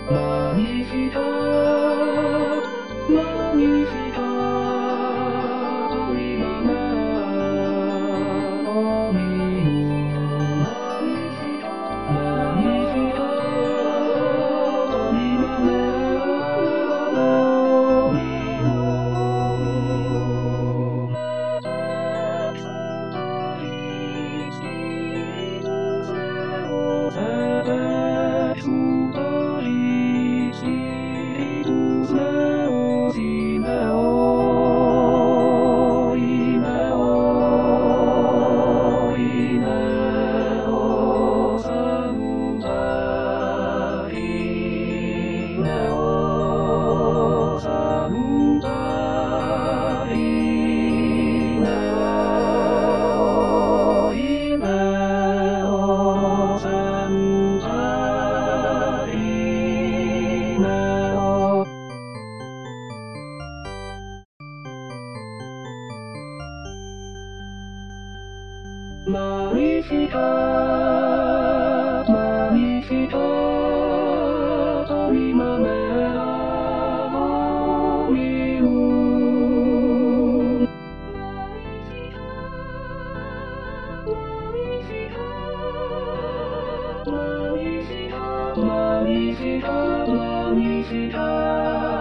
マニフィタ、マニフィタ、今なおみのマニフィタ、マニフィタ、今なおみのMagnificat, magnificat, animam hominum. Magnificat, magnificat, magnificat, magnificat.